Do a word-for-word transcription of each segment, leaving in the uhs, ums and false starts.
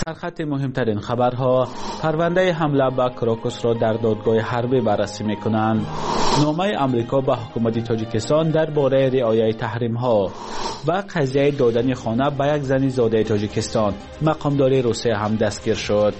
سرخط مهمترین خبرها: پرونده حمله به کراکوس را در دادگاه حربی بررسی می‌کنند. نامه آمریکا به حکومت تاجیکستان درباره رعایت تحریم‌ها و قضیه دادن خانه به یک زن زاده تاجیکستان. مقامدار روسیه هم دستگیر شد.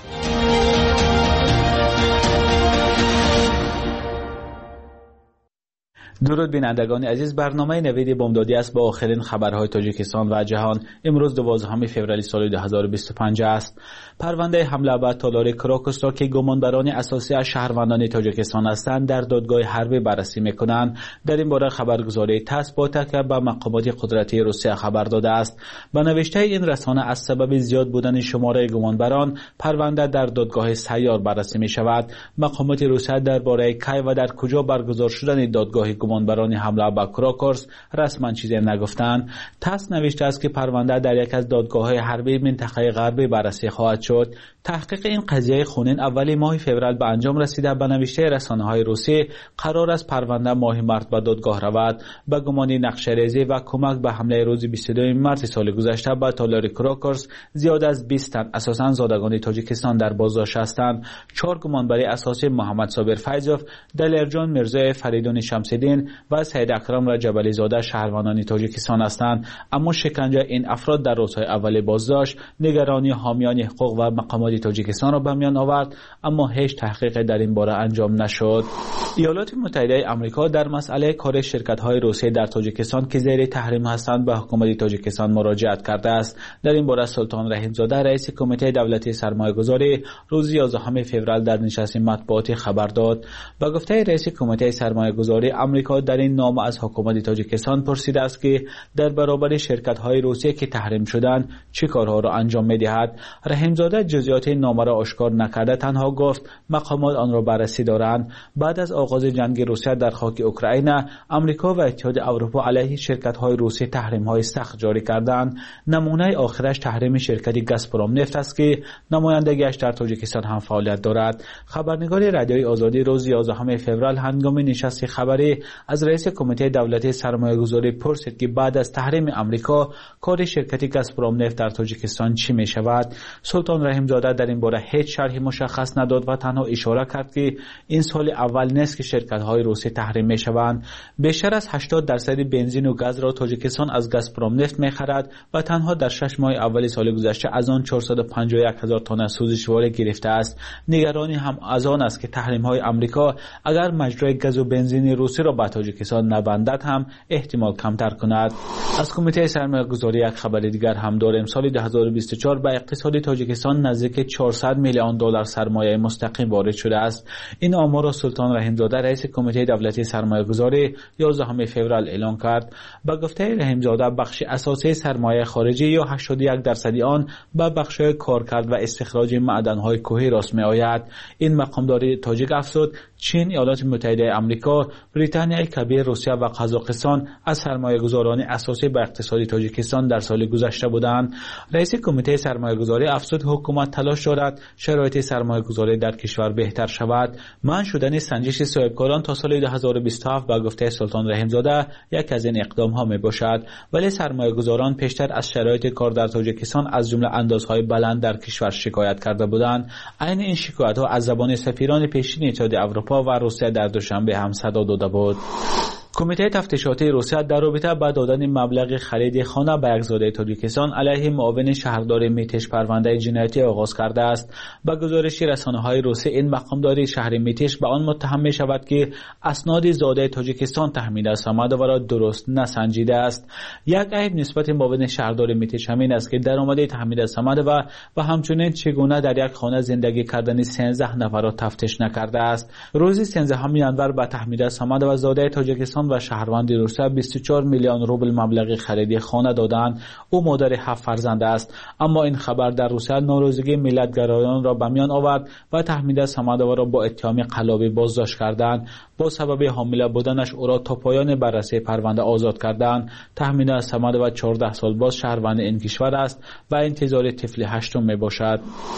درود بینندگان عزیز، برنامه نوید بامدادی است با آخرین خبرهای تاجیکستان و جهان. امروز دوازدهم فوریه سال دو هزار و بیست و پنج است. پرونده حمله به تالار کراکوس را که گمانبران اساسی از شهروندان تاجیکستان هستند در دادگاه حربی بررسی می‌کنند. در این باره خبرگزاری تاس با تکیه به مقامات قدرتی روسیه خبر داده است. به نوشته این رسانه از سبب زیاد بودن شماره گمانبران پرونده در دادگاه سیار بررسی می‌شود. مقامات روسیه درباره کی و در کجا برگزار شدن دادگاه گمانبران حمله به کراکوس رسما چیزی نگفتند. تاس نوشته است که پرونده در یک از دادگاه‌های حربی منطقه غربی بررسی خواهد شد. تحقیق این قضیه خونین اولی ماه فوریه به انجام رسیده. به نوشته رسانه‌های روسی قرار است پرونده ماه مارس به دادگاه رود. به گمان نقشه‌ریزی و کمک به حمله روز بیست و دوم مارس سال گذشته به تالار کراکوس زیاد از بیست تن اساساً زادگان تاجیکستان در بازداشت هستند. چهار گمانبر اساسی محمد صابر فیضوف، دلیرجان میرزای فریدون شمس‌الدین و سید اکرم رجبلی زاده شهروندان تاجیکستان هستند. اما شکنجه این افراد در روزهای اول بازداشت نگرانی حامیان حقوق و مقامات تاجیکستان را به میان آورد، اما هیچ تحقیق در این باره انجام نشد. ایالات متحده آمریکا در مسئله کار شرکت‌های روسی در تاجیکستان که زیر تحریم هستند به حکومت تاجیکستان مراجعت کرده است. در این باره سلطان رحیم‌زاده رئیس کمیته دولتی سرمایه‌گذاری روز یازدهم فوریه در نشست مطبوعاتی خبر داد. با گفته رئیس کمیته سرمایه‌گذاری آمریکا در این نامه از حکومت تاجیکستان پرسیده است که در برابر شرکت‌های روسی که تحریم شدند چه کارها را انجام می‌دهد. رحیم‌زاده جزئیات نامه را آشکار نکرده، تنها گفت مقامات آن را بررسی دارند. بعد از آغاز جنگ روسیه در خاک اوکراین، آمریکا و اتحاد اروپا علیه شرکت‌های روسی تحریم‌های سخت جاری کردند. نمونه آخرش تحریم شرکت گازپروم نفت است که نمایندگیش در تاجیکستان هم فعالیت دارد. خبرنگار رادیوی آزادی روز یازدهم فوریه هنگام نشست خبری از رئیس کمیته دولتی سرمایه‌گذاری پرسید که بعد از تحریم آمریکا کار شرکت گازپروم نفت در تاجیکستان چی می شود. سلطان رحیم‌زاده در این باره هیچ شرحی مشخص نداد و تنها اشاره کرد که این سال اول نیست که شرکت‌های روسی تحریم می شوند. بیشتر از هشتاد درصد بنزین و گاز را تاجیکستان از گازپروم نفت می خرد و تنها در شش ماه اول سال گذشته از آن چهارصد و پنجاه و یک هزار تن سوزشواره گرفته است. نگرانی هم از آن است که تحریم‌های آمریکا اگر مجرای گاز و بنزین روسی را به تاجیکستان نبندد هم احتمال کمتر کند. از کمیته سرمایه‌گذاری یک خبر دیگر هم داریم. سال دو هزار و بیست و چهار به اقتصاد تاجیکستان نزدیک چهارصد میلیون دلار سرمایه مستقیم وارد شده است. این آمار را سلطان رحیم‌زاده رئیس کمیته دولتی سرمایه‌گذاری یازدهم فوریه اعلام کرد. با گفته رحیم‌زاده بخش اساسی سرمایه خارجی یا هشتاد و یک درصدی آن به بخش‌های کارکرد و استخراج معدن‌های کوهی راست می‌آید. این مقامدار تاجیک افزود چین، ایالات متحده آمریکا، بریتانیای کبیر، روسیه و قزاقستان از سرمایه‌گذاران اساسی به اقتصاد تاجیکستان در سال گذشته بودند. رئیس کمیته سرمایه‌گذاری افزود حکومت تلاش دارد شرایط سرمایه‌گذاری در کشور بهتر شود. منع شدن سنجش صاحبکاران تا سال دو هزار و بیست و هفت با گفته سلطان رحیم‌زاده یک از این اقدام‌ها میباشد، ولی سرمایه‌گذاران پیشتر از شرایط کار در تاجیکستان از جمله اندازهای بلند در کشور شکایت کرده بودند. عین این شکایت‌ها از زبان سفیران پیشین اتحاد اروپا و روسیه در دوشنبه هم صدا داده بود. کمیته تفتیشاتی روسیه در رابطه با دادن مبلغ خرید خانه به یک زاده تاجیکستان علیه معاون شهردار میتش پرونده جنایتی آغاز کرده است. با گزارش رسانه‌های روسی این مقامدار شهر میتش به آن متهم می شود که اسناد زاده تاجیکستان تحمیل است و را درست نسنجیده است. یک عیب نسبت معاون شهردار میتش همین است که درآمد تحمیل سمد و و همچنین چگونه در یک خانه زندگی کردن سیزده نفر را تفتیش نکرده است. روز سیزدهم ژانویه به تحمیل سمد و زاده تاجیکستان و شهروند روسیه بیست و چهار میلیون روبل مبلغ خرید خانه دادند. او مادر هفت فرزند است. اما این خبر در روسیه ناراضگی ملت‌گرایان را به میان آورد و تحمیل سمدو را با اتهام قلابی بازداشت کردند. با سبب حامله بودنش او را تا پایان بررسی پرونده آزاد کردند. تحمیل سمدو چهارده سال باز شهروند این کشور است و انتظار طفل هشتم می باشد.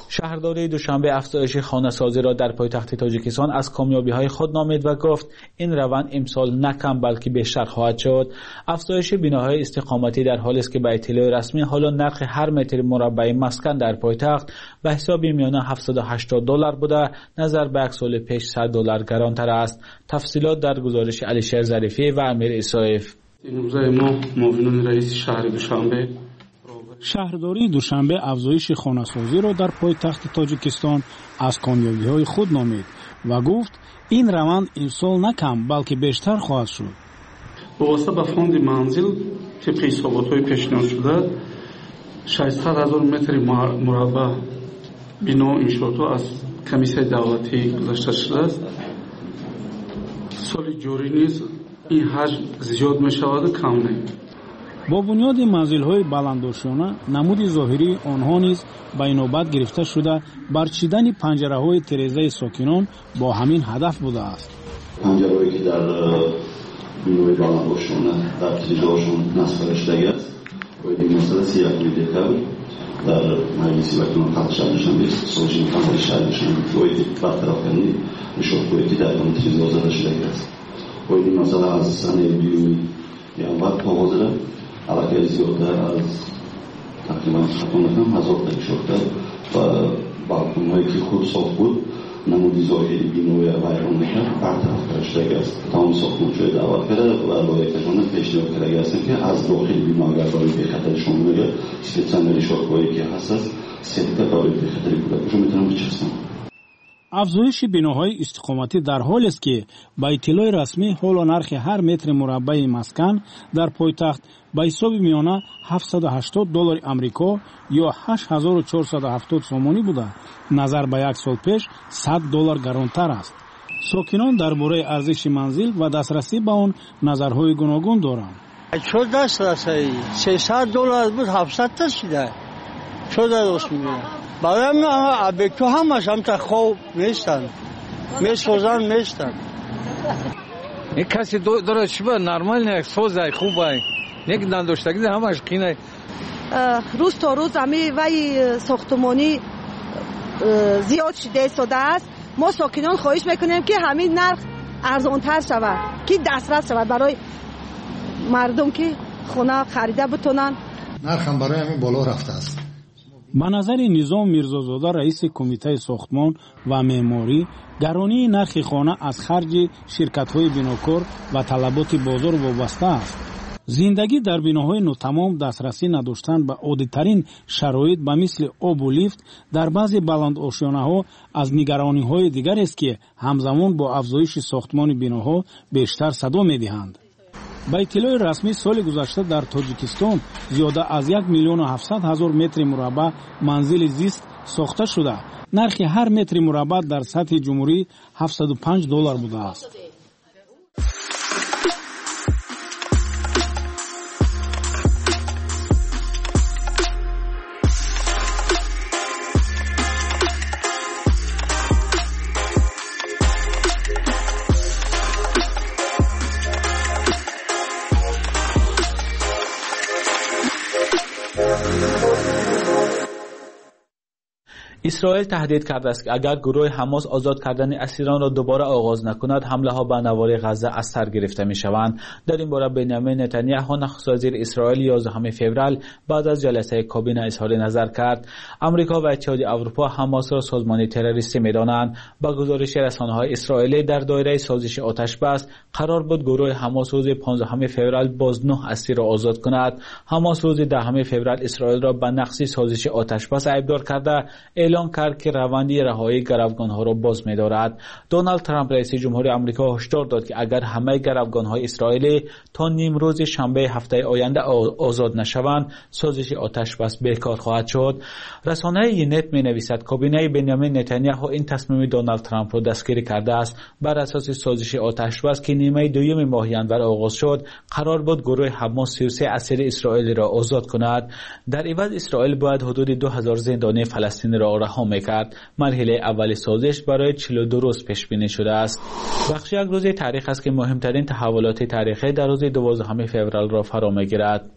شهرداری دوشنبه افزایش خانه‌سازی را در پایتخت تاجیکستان از کامیابی‌های خود نامید و گفت این روند امسال نه کم بلکه بیشتر خواهد شد. افزایش بناهای استقامتی در حالی است که به اطلاع رسمی حالا نرخ هر متر مربع مسکن در پایتخت به حساب میانه هفتصد و هشتاد دلار بوده، نظر به یک سال پیش صد دلار گرانتر است. تفصیلات در گزارش علیشیر ظریفی و امیر اسایف. امروز ما معاون رئیس شهر دوشنبه شهرداری دوشنبه افزایش خانه‌سازی را در پایتخت تاجیکستان از کامیابی‌های خود نامید و گفت این روند امسال نه کم بلکه بیشتر خواهد شد. وابسته به فوند منزل طبق حسابات‌های پیشنهاد شده ششصد هزار متر مربع بنا انشاءات از کمیسیون دولتی گذاشته شده است. سال جاری نیز این حجم زیاد می‌شود و کم نه. با بنیاد منزل‌های بلندداشتانه نمود ظاهری آنها نیز به اینوبت گرفته شده برچیدن پنجره‌های تیره‌زای ساکنان با همین هدف بوده است. پنجره‌هایی که در بنای بلندداشتانه در تیره‌هاشون نصب شده است و این مسئله سیاه می‌دهد در مجلس وکیلان خط شهرشان است سازمان خط شهرشان باید برطرف کنید نشان‌هایی که در آن تیره‌ها زده شده است و این مسئله از سنه بیومی اول آغاز را علاقه زیادتر از تقریبا خطانکم هزار تک شده و بالکن‌هایی که خود ساخت بود نمودی ظاهری بینوی ویران میکرد برطرف شده است. تمام ساختمان‌های دعوت کرده و لایحه‌شان پیشنهاد کرده است که از داخل بنا اگر برای به خطر شامل بشه سپیتسن شاخه‌هایی که هست است سیتا برای به خطر کودکش میتونن بچسبن. افزایش بناهای استقامتی در حالی است که با اطلاع رسمی حالا نرخ هر متر مربع مسکن در پایتخت به حساب میانه هفتصد و هشتاد دلار آمریکا یا هشت هزار و چهارصد و هفتاد سومانی بوده، نظر به یک سال پیش صد دلار گرانتر است. ساکنان درباره ارزش منزل و دسترسی به آن نظرهای گوناگون دارند. چه دسترسی؟ سیصد دلار بود هفتصد تا شده. چه درست میگه؟ برای من ابیکتو همش هم تا خوب نیستن. میسوزن نیستن. یک کسی داره چی با نرمال نه سوزه خوبه. یک نداشتگی همش قینه. روز تا روز همی وی ساختمانی زیاد شده شده است. ما ساکنان خواهش میکنیم که همین نرخ ارزانتر شود که دسترس شود برای مردم که خونه خریده بتونن. نرخ هم برای همین بالا رفته است. به نظر نظام میرزازاده رئیس کمیته ساختمان و معماری گرانی نرخ خانه از خرج شرکت‌های بناکار و طلبات بازار وابسته است. زندگی در بناهای ناتمام دسترسی نداشتن به عادی‌ترین شرایط به مثل آب و لیفت در بعضی بلند آشیانه‌ها از نگرانی‌های دیگر است که همزمان با افزایش ساختمان بناها بیشتر صدا می‌دهند. با اطلاع رسمی سال گذشته در تاجیکستان زیاده از یک میلیون و هفتصد هزار متر مربع منزل زیست ساخته شده. نرخ هر متر مربع در سطح جمهوری هفتصد و پنج دلار بوده است. اسرائیل تهدید کرده است که اگر گروه حماس آزاد کردن اسیران را دوباره آغاز نکند حمله ها به نوار غزه از سر گرفته می شوند. در این باره بنیامین نتانیاهو نخست وزیر اسرائیل یازدهم فوریه بعد از جلسه کابینه اظهار نظر کرد. آمریکا و اتحادیه اروپا حماس را سازمان تروریستی می دانند. با گزارش رسانه‌های اسرائیلی در دایره سازش آتش بس قرار بود گروه حماس روز پانزدهم فوریه باز نه اسیر را آزاد کند. حماس روز دهم فوریه اسرائیل را به نقض سازش آتش بس ایبدار کرده اعلام کرد که روندی رهایی گروگان‌ها را باز می‌دارد. دونالد ترامپ رئیس جمهوری آمریکا هشدار داد که اگر همه گروگان‌های اسرائیلی تا نیم روز شنبه هفته آینده آزاد نشوند سازش آتش بس بیکار خواهد شد. رسانه ینت می‌نویسد کابینه بنیامین نتانیاهو این تصمیم دونالد ترامپ را دستگیری کرده است. بر اساس سازش آتش بس که نیمه دوم ماه ژانویه آغاز شد قرار بود گروه حماس سی و سه اسیر اسرائیلی را آزاد کند. در عوض اسرائیل باید حدود دو هزار زندانی فلسطینی را رها می‌کرد. مرحله اول سازش برای چهل و دو روز پیش بینی شده است. بخش یک روز تاریخ است که مهمترین تحولات تاریخی در روز دوازدهم فوریه را فرا می‌گیرد.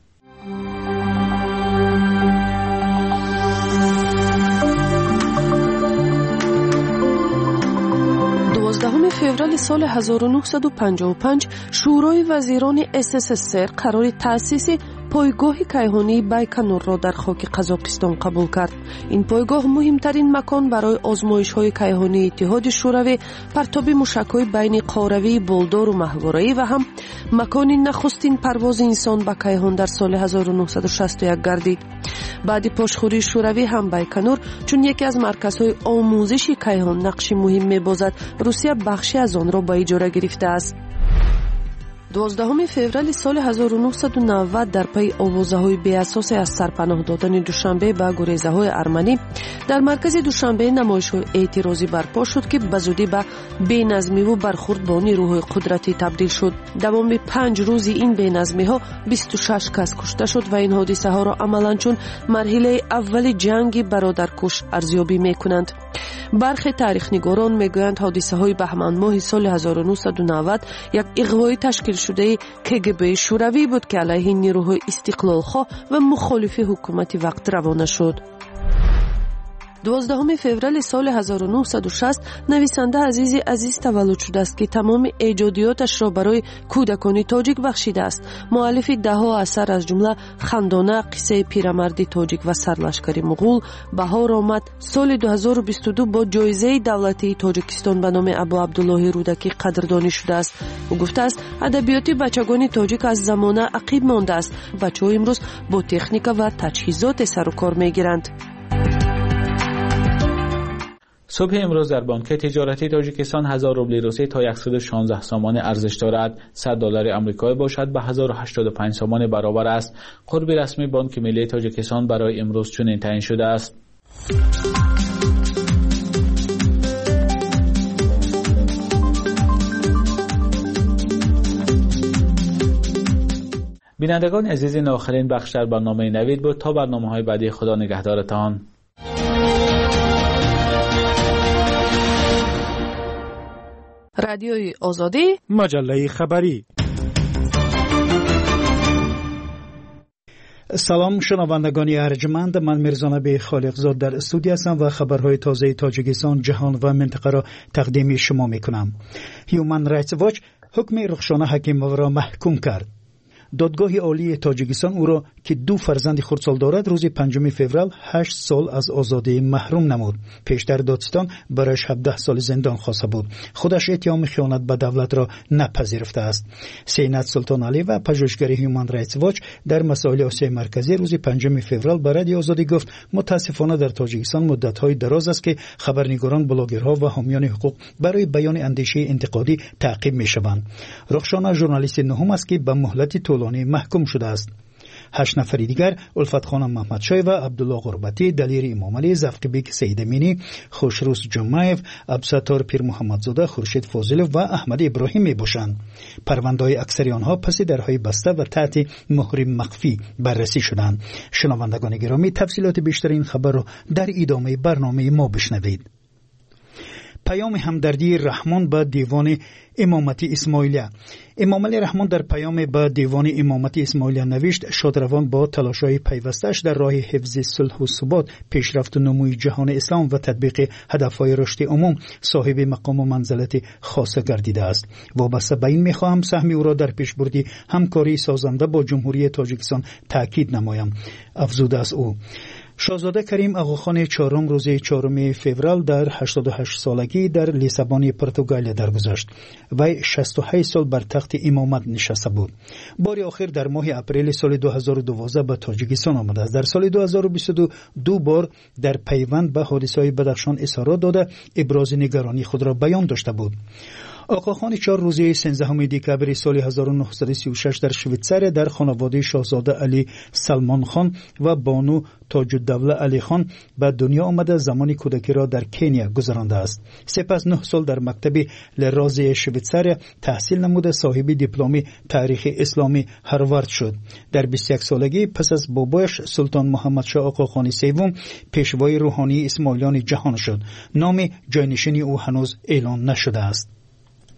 فеврали соли ҳазору нуҳсаду панҷоҳу панҷ шӯрои вазирони СССР қарори таъсиси пойгоҳи кайҳонии Байконурро дар хоки Қазоқистон қабул кард. Ин пойгоҳ муҳимтарин макон барои озмоишҳои кайҳонии Иттиҳоди Шӯравӣ, партоби мушакҳои байни қоравии болдору маҳворавӣ ва ҳам макони нахустин парвози инсон ба кайҳон дар соли ҳазору нуҳсаду шасту як гардид. баъди пошхӯрии Шӯравӣ ҳам Байконур чун яке аз марказҳои омӯзиши кайҳон нақши муҳим мебозад, Русия бахши аз онро ба иҷора гирифтааст. дувоздаҳуми феврали соли ҳазору нуҳсаду навад дар пайи овозаҳои беасосе аз сарпаноҳ додани Душанбе ба гурезаҳои арманӣ дар маркази Душанбе намоишҳои эътирозӣ барпо шуд, ки ба зудӣ ба беназмиву бархурд бо нирӯҳои қудратӣ табдил шуд. давоми панҷ рӯзи ин беназмиҳо бисту шаш кас кушта шуд ва ин ҳодисаҳоро амалан чун марҳилаи аввали ҷанги бародаркуш арзёбӣ мекунанд. бархе таърихнигорон мегӯянд ҳодисаҳои баҳманмоҳи соли ҳазору нуҳсаду навад як иғвои ташкилшудаи КГБ-и Шӯравӣ буд, ки алайҳи нирӯҳои истиқлолхоҳ ва мухолифи ҳукумати вақт равона шуд. дувоздаҳуми феврали соли ҳазору нуҳсаду шаст нависанда Азизи Азиз таваллуд шудааст, ки тамоми эҷодиёташро барои кӯдакони тоҷик бахшидааст. муаллифи даҳо асар аз ҷумла Хандона, қиссаи пирамарди тоҷик ва сарлашкари муғул баҳор омад. соли ду ҳазору бисту ду бо ҷоизаи давлатии Тоҷикистон ба номи Абу Абдуллоҳи Рудакӣ қадрдонӣ шудааст. ӯ гуфтааст, адабиёти бачагони тоҷик аз замона ақиб мондааст. бачаҳо имрӯз бо техника ва таҷҳизоте сару кор мегиранд. صبح امروز در بانک تجارتی تاجیکستان هزار روبل روسی تا صد و شانزده سامان ارزش دارد. صد دلار آمریکایی باشد به هزار و هشتاد و پنج سامان برابر است. قرب رسمی بانک ملی تاجیکستان برای امروز چنین تعیین شده است. بینندگان عزیز، این آخرین بخش در برنامه نوید بود. تا برنامه‌های بعدی، خدا نگهدارتان. رادیوی آزادی، مجله خبری. سلام شنوندگان ارجمند، من میرزانبی خالقزاد در استودیو هستم و خبرهای تازه تاجیکستان، جهان و منطقه را تقدیم شما میکنم. هیومن رایتس واچ حکم رخشانه حکیموف را محکوم کرد. دادگاه عالی تاجیکستان او را که دو فرزند خردسال دارد روز پنجم فوریه هشت سال از آزادی محروم نمود. پیشتر دادستان برایش هفده سال زندان خواسته بود. خودش اتهام خیانت به دولت را نپذیرفته است. سینات سلطان علی و پژوهشگر هیومن رایتس واچ در مسائل آسیای مرکزی روز پنجم فوریه به رادیو آزادی گفت متاسفانه در تاجیکستان مدت‌های دراز است که خبرنگاران، بلاگرها و حامیان حقوق برای بیان اندیشه انتقادی تعقیب می‌شوند. رخشانه ژورنالیست نهم است که به مهلت طولانی محکوم شده است. هشت نفر دیگر الفت خانم محمدشاه و عبدالله غربتی، دلیر امامعلی، زفقبیک سیدامینی، خوشروز جمعیف، عبدالستار پیر محمدزاده، خورشید فاضلوف و احمد ابراهیم می باشند. پرونده‌های اکثری آنها پس درهای بسته و تحت مهر مخفی بررسی شدند. شنوندگان گرامی، تفصیلات بیشتر این خبر را در ادامه برنامه ما بشنوید. پیام همدردی رحمان به دیوان امامتی اسماعیلیه. امام علی رحمان در پیام به دیوان امامتی اسماعیلیه نوشت شادروان با تلاش‌های پیوسته‌اش در راه حفظ صلح و ثبات، پیشرفت و نموی جهان اسلام و تطبیق هدف‌های رشد عموم صاحب مقام و منزلت خاصه گردیده است. وابسته به این می‌خواهم سهم او را در پیشبردی همکاری سازنده با جمهوری تاجیکستان تأکید نمایم. افزوده است او. شاهزاده کریم آقاخان چهارم روز چهارم فوریه در هشتاد و هشت سالگی در لیسابون پرتغال درگذشت. وی شصت و هشت سال بر تخت امامت نشسته بود. بار آخر در ماه اپریل سال دو هزار و دوازده به تاجیکستان آمده است. در سال دو هزار و بیست و دو دو بار در پیوند به حادثه‌های بدخشان اظهارات داده ابراز نگرانی خود را بیان داشته بود. آقاخان چهار روزی سیزدهم دکامبر سال هزار و نهصد و سی و شش در شویتزار در خانواده شاهزاده علی سلمان خان و بانو تاج الدوله علی خان به دنیا آمده. زمان کودکی را در کنیا گذرانده است. سپس نه سال در مکتب لرازی شویتزار تحصیل نموده. صاحب دیپلم تاریخ اسلامی هاروارد شد. در بیست و یک سالگی پس از بابایش سلطان محمد شاه آقاخان سوم پیشوای روحانی اسماعیلیان جهان شد. نام جانشینی او هنوز اعلان نشده است.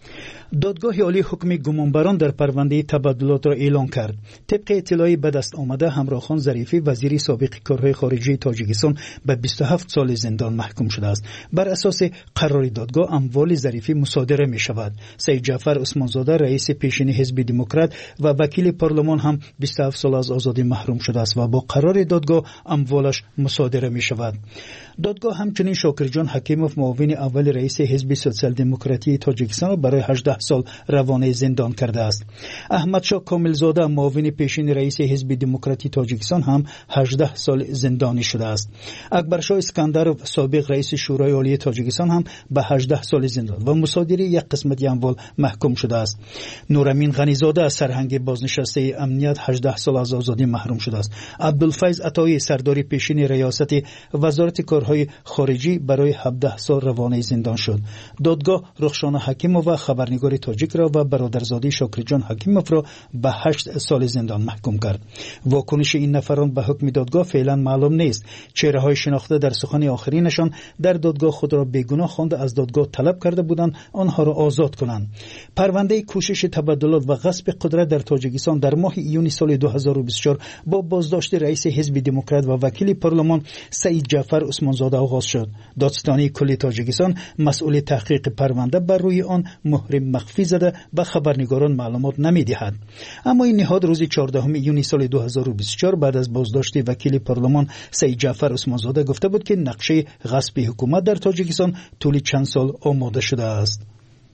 دادگاه عالی حکم گمانبران در پرونده تبادلات را اعلان کرد. طبق اطلاعی به دست آمده همراخان ظریفی وزیر سابق کارهای خارجه تاجیکستان به بیست و هفت سال زندان محکوم شده است. بر اساس قرار دادگاه اموال ظریفی مصادره می شود. سید جعفر عثمانزاده رئیس پیشین حزب دموکرات و وکیل پارلمان هم بیست و هفت سال از آزادی محروم شده است و با قرار دادگاه اموالش مصادره می شود. دادگاه همچنین شاکرجان حکیموف معاون اول رئیس حزب سوسیال دموکراتی تاجیکستان را برای هجده سال روانه زندان کرده است. احمدشاه کاملزاده معاون پیشین رئیس حزب دموکراتی تاجیکستان هم هجده سال زندانی شده است. اکبرشاه اسکندرov سابق رئیس شورای عالی تاجیکستان هم به هجده سال زندان و مصادره یک قسمت اموال محکوم شده است. نورامین غنیزاده سرهنگ بازنشسته امنیت هجده سال از آزادی محروم شده است. عبدالفیض عطایی سردار پیشین ریاست وزارت کارهای خارجی برای هفده سال روانه زندان شد. دادگاه رخشان حکیموف و خبرنگار تاجیک را و برادرزاده شاکرجان حکیموف را به هشت سال زندان محکوم کرد. واکنش این نفران به حکم دادگاه فعلا معلوم نیست. چهره‌های شناخته در سخن آخرینشان در دادگاه خود را بیگناه خوانده از دادگاه طلب کرده بودند آنها را آزاد کنند. پرونده کوشش تبادلات و غصب قدرت در تاجیکستان در ماه ایون سال دو هزار و بیست و چهار با بازداشت رئیس حزب دموکرات و وکیل پارلمان سید جعفر عثمانزاده آغاز شد. دادستانی کلی تاجیکستان مسئول تحقیق پرونده بر روی آن مهر مخفی زده به خبرنگاران معلومات نمی‌دهد. اما این نهاد روز چهاردهم ایون سال دو هزار و بیست و چهار بعد از بازداشت وکیل پارلمان سید جعفر عثمانزاده گفته بود که نقشه غصب حکومت در تاجیکستان طول چند سال آماده شده است.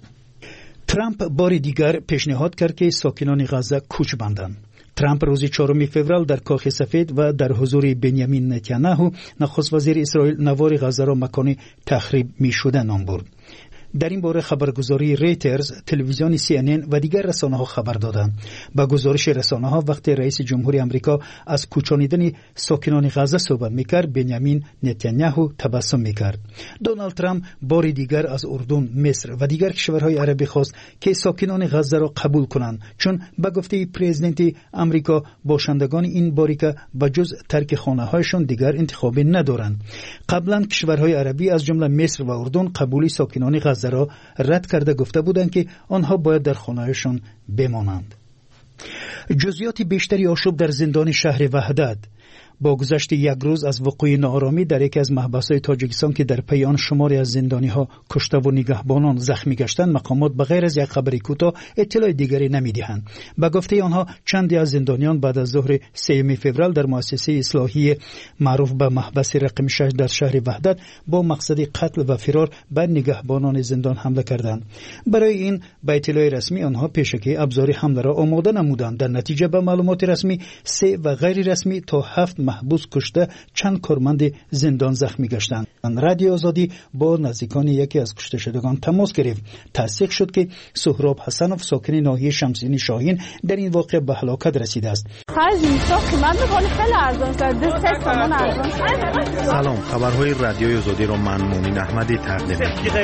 ترامپ بار دیگر پیشنهاد کرد که ساکنان غزه کوچ بندند. ترامپ روز چهارم فوریه در کاخ سفید و در حضور بنیامین نتانیاهو نخست وزیر اسرائیل نوار غزه را مکان تخریب می‌شده نام برد. در این باره خبرگزاری ریترز، تلویزیون سی ان ان و دیگر رسانه‌ها خبر دادند. با گزارش رسانه‌ها وقتی رئیس جمهوری آمریکا از کوچانیدن ساکنان غزه صحبت می‌کرد، بنیامین نتانیاهو تبسم می‌کرد. دونالد ترامپ بار دیگر از اردن، مصر و دیگر کشورهای عربی خواست که ساکنان غزه را قبول کنند، چون به گفته پرزیدنت آمریکا باشندگان این باریکه به جز ترک خانه‌هایشان دیگر انتخابی ندارند. قبلا کشورهای عربی از جمله مصر و اردن قبولی ساکنان غزه را رد کرده گفته بودند که آنها باید در خانه‌هایشان بمانند. جزئیات بیشتری آشوب در زندان شهر وحدت. با گذشت یک روز از وقوع ناآرامی در یکی از محبس‌های تاجیکستان که در پی آن شماری از زندانی‌ها کشته و نگهبانان زخمی گشتند، مقامات بغیر از یک خبر کوتاه اطلاع دیگری نمی‌دهند. به گفته آنها چندی از زندانیان بعد از ظهر سوم فوریه در مؤسسه اصلاحی معروف به محبس رقم شش در شهر وحدت با مقصد قتل و فرار بر نگهبانان زندان حمله کردند. برای این به اطلاع رسمی آنها پیشکی ابزار حمله را آماده نمودند. در نتیجه به معلومات رسمی سه و غیر رسمی تا هفت محبوس کشته، چند کارمند زندان زخمی گشتند. رادیو آزادی با نزدیکان یکی از کشته شدگان تماس گرفت. تصدیق شد که سهراب حسنوف ساکن ناحیه شمسینی شاهین در این واقعه به هلاکت رسیده است. سلام، خبرهای رادیوی آزادی را من مومن احمدی تقدیم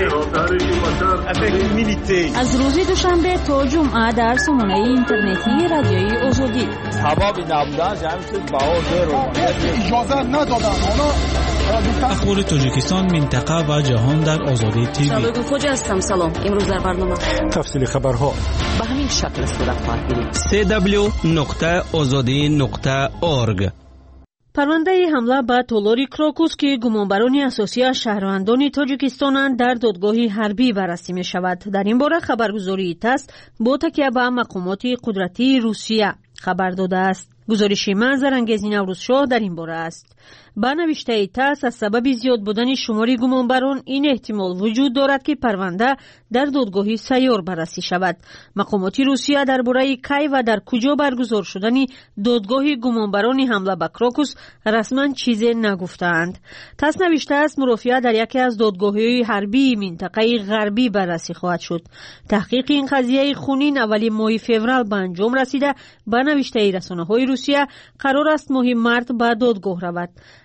می‌کنم. از روز دوشنبه تا جمعه در سامانه اینترنتی رادیوی آزادی. هوا نبودن جمعیت باور اجازه ندادن. اخبار تاجیکستان، منطقه و جهان در آزادی تیوی. شادو خوجا هستم. سلام. امروز در برنامه تفصیل خبرها به همین شکل صورت خواهد گرفت. سی دبلیو نقطه آزادی نقطه اورگ. پرونده حمله به تالار کراکوس که گمانبران اساسی از شهروندان تاجیکستانند در دادگاه حربی بررسی می شود. در این باره خبرگزاری تاس با تکیه به مقامات قدرتی روسیه خبر داده است. گزارش منظر انگیز نوروز شاه در این باره است. با نوشته تاس از سبب زیاد بودن شماری گمانبران این احتمال وجود دارد که پرونده در دادگاه سیار بررسی شود. مقامات روسیه درباره کی و در کجا برگزار شدن دادگاه گمانبران حمله به کراکوس رسما چیزی نگفتند. تاس نوشته است مرافعه در یکی از دادگاه‌های حربی منطقه غربی بررسی خواهد شد. تحقیق این قضیه خونین اولی ماه فوریه به انجام رسیده. با نوشته رسانه‌های روسیه قرار است ماه مارت به دادگاه رود.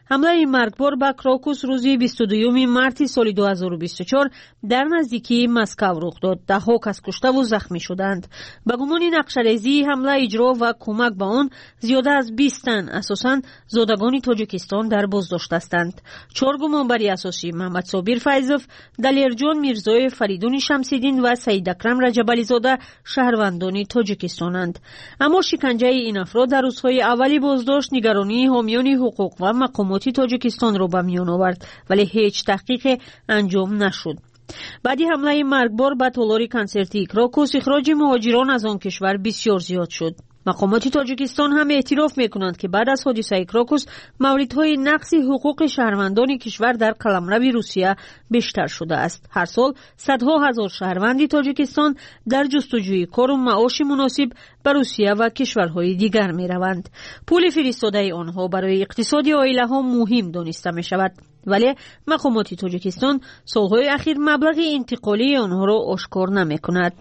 حمله مرگبار به کراکوس روزی بیست و دوم مارس سال دو هزار و بیست و چهار در نزدیکی مسکو رخ داد. ده‌ها کس کشته و زخمی شدند. به گمان نقشه‌ریزی حمله اجرا و کمک به آن زیاده از بیست تن اساساً زادگان تاجیکستان در بازداشت هستند. چهار گمانبری اساسی محمد صابر فیضوف، دلیرجان میرزای فریدون شمس‌الدین و سید اکرم رجب‌علی زاده شهروندان تاجیکستانند. اما شکنجه این افراد در روزهای اولی بازداشت نگرانی حامیان حقوق و مقامات تاجیکستان را به میان آورد، ولی هیچ تحقیق انجام نشد. بعدی حمله مرگبار به تالار کنسرتی کراکوس اخراج مهاجران از آن کشور بسیار زیاد شد. مقامات تاجیکستان هم اعتراف میکنند که بعد از حادثه کراکوس موردهای نقض حقوق شهروندان کشور در قلمرو روسیه بیشتر شده است. هر سال صدها هزار شهروند تاجیکستان در جستجوی کار و معاش مناسب به روسیه و کشورهای دیگر میروند. پول فرستاده آنها برای اقتصاد عائله ها مهم دانسته می شود، ولی مقامات تاجیکستان سالهای اخیر مبلغ انتقالی آنها را آشکار نمی کند.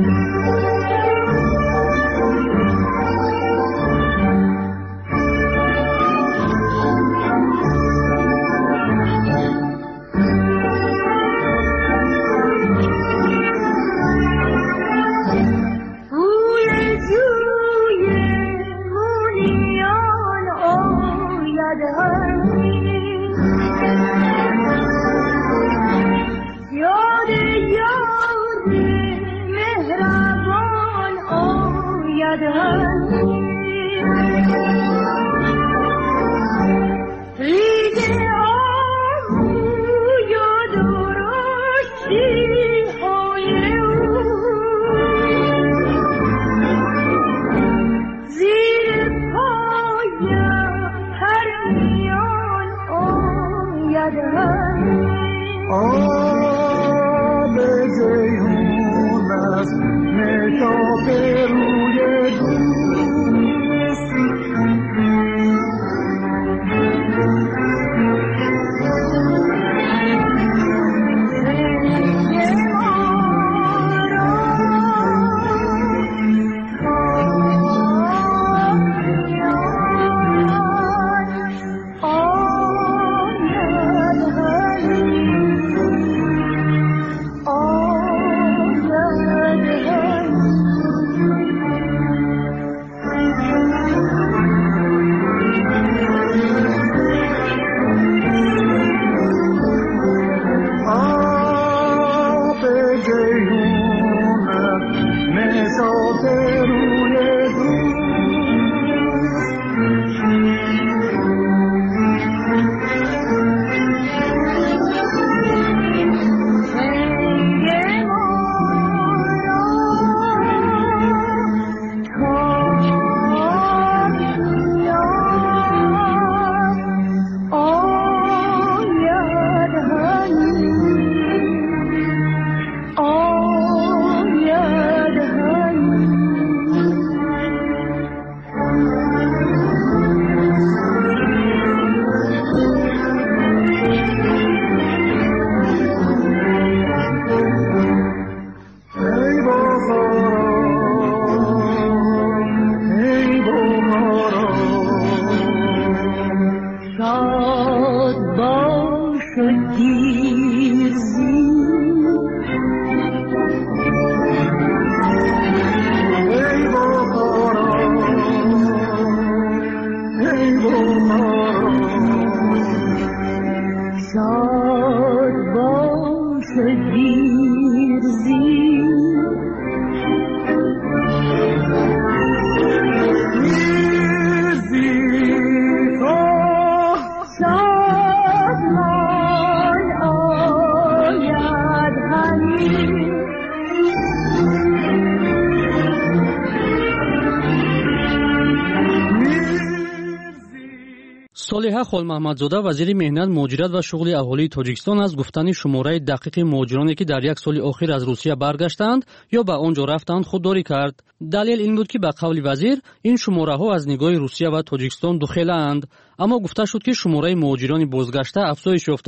صالحه خالمحمدزاده وزیر مهنت، مهاجرت و شغل اهالی تاجیکستان از گفتن شماره دقیق مهاجرانی که در یک سال اخیر از روسیه برگشتند یا به آنجا رفتند خودداری کرد. دلیل این بود که به قول وزیر این شماره ها از نگاه روسیه و تاجیکستان دخیلند، اما گفته شد که شماره مهاجران بازگشته افزایش یافته است.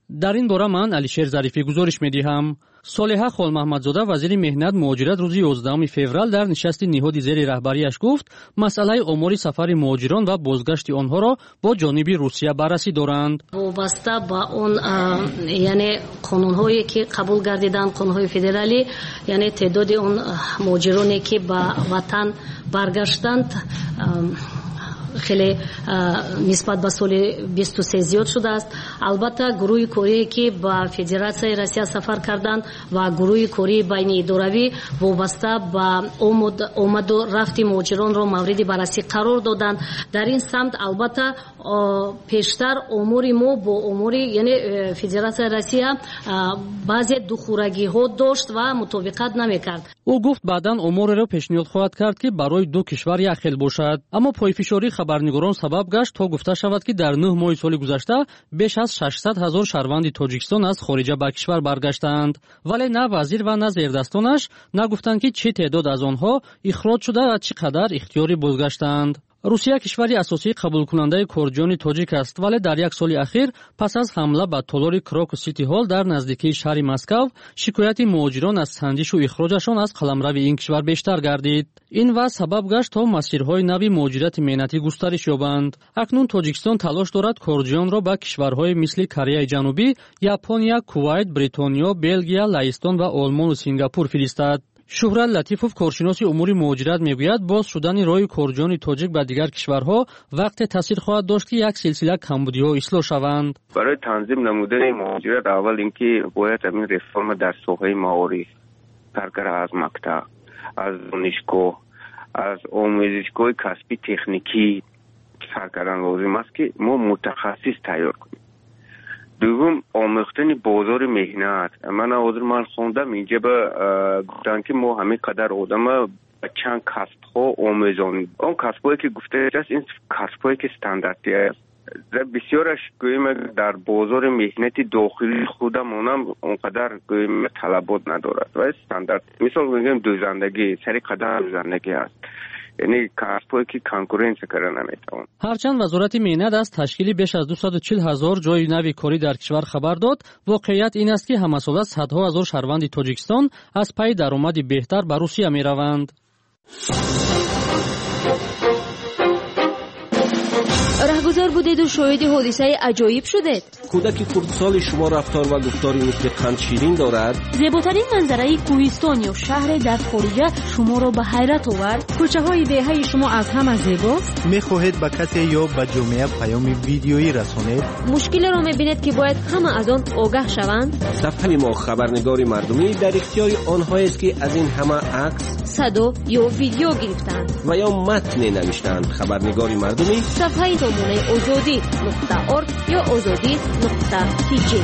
در این باره من علیشیر ظریفی گزارش می‌دهم. صالحه خال محمدزاده وزیر مهنت مهاجرت روز یازدهم فوریه در نشست نهاد زیر رهبریش گفت مسئله آمار سفر مهاجران و بازگشت آنها را با جانب روسیه بررسی دارند. وابسته با اون یعنی قانون‌هایی که قبول گردیدن، قانون‌های فدرالی، یعنی تعداد اون مهاجرانی که به وطن برگشتند خیلی نسبت به سال بیست و سه زیاد شده است. البته گروه کوری که با فدراسیای روسیه سفر کردند و گروه کوری بین اداروی وابسته به آمد و رفت مهاجران را مورد بررسی قرار دادند. در این سمت البته پیشتر امور ما با امور یعنی فدراسیای روسیه بعضی دخورگی ها داشت و مطابقت نمیکرد. او گفت بعداً امور را پیشنهاد خواهد کرد که برای دو کشور یخل باشد، اما پایفشاری خبرنگاران سبب گشت تا گفته شود که در نه ماه سال گذشته بیش از ششصد هزار شهروند تاجیکستان از خارج به کشور برگشتند، ولی نه وزیر و نه زیردستانش نگفتند که چه تعداد از آنها اخراج شده و چقدر اختیاری بازگشتند. روسیه کشوری اساسی قبول کننده کردجان تاجیک است، ولی در یک سال اخیر پس از حمله به تالار کراکو سیتی هال در نزدیکی شهر مسکو شکایت مهاجران از سنجش و اخراجشان از قلمرو این کشور بیشتر گردید. این وضع سبب گشت تا مسیرهای نوی مهاجرت مهنتی گسترش یابند. اکنون تاجیکستان تلاش دارد کردجان را به کشورهای مثل کره جنوبی، ژاپنیا، کویت، بریتانیا، بلژیم، لهستان و آلمان و سینگاپور فرستد. شهرت لطیفوف کارشناس امور مهاجرت میگوید باز شدن راه کردجان تاجیک به دیگر کشورها وقت تاثیر خواهد داشت که یک سلسله کمبودی‌ها اصلاح شوند. برای تنظیم نمودن مهاجرت اول اینکه باید همین رفرم در ساحه معارف، کارگر از مکتب، از دانشگاه، از آموزشگاه کسبی تکنیکی سرکردن لازم است که ما متخصص تیار کنیم. دوم آموختن بازار مهنت. من حاضر من خوندم اینجا به گفتن که ما همه قدر آدم چند کسب ها آموزانیم. اون کسب هایی که گفته است این کسب هایی که استانداردی است. بسیارش گویم در بازار مهنت داخلی خودم اونم اونقدر گویم طلبات ندارد و استاندارد. مثال میگم دوزندگی سری قدر دوزندگی است، یعنی کسب‌هایی که کنکورنس کردن نمیتوان. هرچند وزارت مهنت از تشکیل بیش از دویست و چهل هزار جای نوی کاری در کشور خبر داد، واقعیت این است که همساله صدها هزار شهروند تاجیکستان از پی درآمد بهتر به روسیه میروند. رهگذر بودید و شاهد حادثه عجایب شدید. کودک کردسال شما رفتار و گفتاری مثل قند شیرین دارد. زیباترین منظره کوهستان یا شهر در خارجه شما را به حیرت آورد. کوچه های دهه شما از همه زیباست. میخواهید به کسی یا به جامعه پیام ویدیویی رسانید؟ مشکل را میبینید که باید همه از آن آگاه شوند. صفحه ما خبرنگاری مردمی در اختیار آنهایی است که از این همه عکس، صدا یا ویدیو گرفتند و یا متن نوشتند. خبرنگاری مردمی صفحه نمونه آزادی نقطه ارگ یا آزادی نقطه تی جی.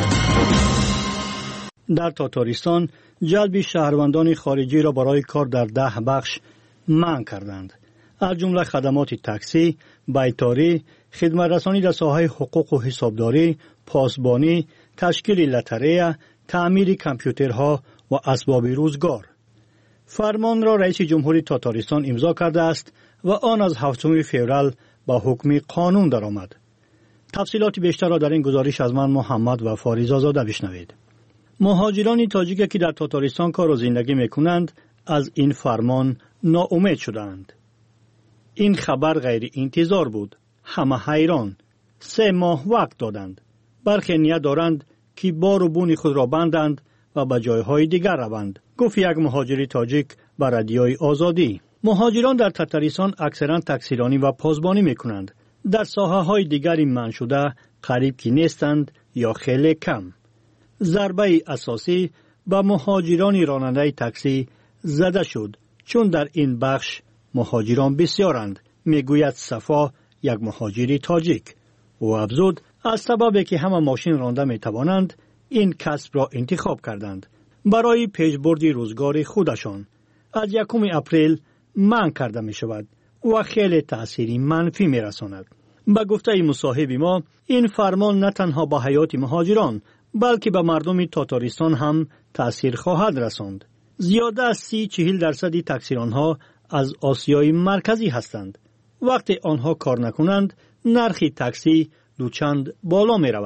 در تاتارستان جلب شهروندان خارجی را برای کار در ده بخش منع کردند، از جمله خدمات تاکسی، بیتاری، خدمت رسانی در ساحه حقوق و حسابداری، پاسبانی، تشکیل لاتاریه، تعمیر کامپیوترها و اسباب روزگار. فرمان را رئیس جمهوری تاتارستان امضا کرده است و آن از هفتم فوریه با حکم قانون درآمد. تفصیلات بیشتر را در این گزارش از من محمد و فاریزاده بشنوید. مهاجران تاجیک که در تاتارستان کار و زندگی میکنند از این فرمان ناامید شدند. این خبر غیر انتظار بود. همه حیران. سه ماه وقت دادند. برخی نیت دارند که بار و بون خود را بندند و به جایهای دیگر روند. گفت یک مهاجری تاجیک به رادیوی آزادی. مهاجران در تاتارستان اکثرا تکثیرانی و پاسبانی میکنند. در ساحه های دیگری منع شده قریب که نیستند یا خیلی کم. ضربه اساسی به مهاجران راننده تاکسی زده شد، چون در این بخش مهاجران بسیارند، میگوید صفا یک مهاجری تاجیک. و افزود از سببی که همه ماشین رانده میتوانند این کسب را انتخاب کردند برای پیشبرد روزگار خودشان. از یکم اپریل منع کرده می شود و خیلی تأثیری منفی می رساند. به گفته مصاحب ما این فرمان نه تنها به حیات مهاجران بلکه به مردم تاتارستان هم تأثیر خواهد رساند. زیاده از سی چهل درصدی تاکسیرانها از آسیای مرکزی هستند. وقتی آنها کار نکنند نرخ تاکسی دوچند بالا می رود.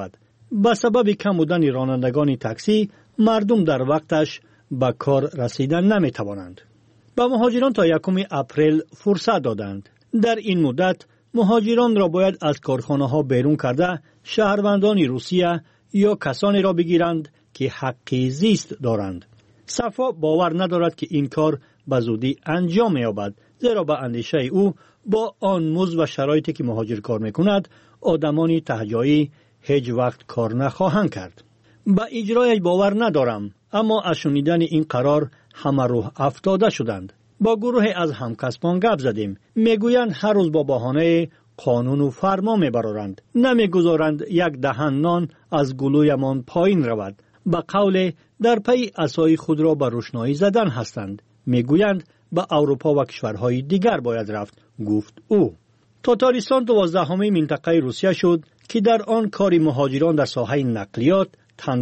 به سبب کم بودن رانندگان تاکسی مردم در وقتش به کار رسیدن نمی توانند. به مهاجران تا یکم اپریل فرصت دادند. در این مدت مهاجران را باید از کارخانه ها بیرون کرده شهروندان روسیه یا کسانی را بگیرند که حقی زیست دارند. صفا باور ندارد که این کار به زودی انجام می‌یابد، زیرا به اندیشه او با آن مزد و شرایطی که مهاجر کار میکند آدمانی تهجایی هیچ وقت کار نخواهند کرد. به اجرایش باور ندارم، اما از شنیدن این قرار همه روح افتاده شدند. با گروه از همکسبان گپ زدیم. میگویند هر روز با بهانه قانون و فرمان میبرند، نمیگذارند یک دهن نان از گلویمان پایین رود. به قول در پی عصای خود را به روشنایی زدن هستند. میگویند به اروپا و کشورهای دیگر باید رفت، گفت او. تاتارستان دوازدهمین منطقه روسیه شد که در آن کار مهاجران در ساحه نقلیات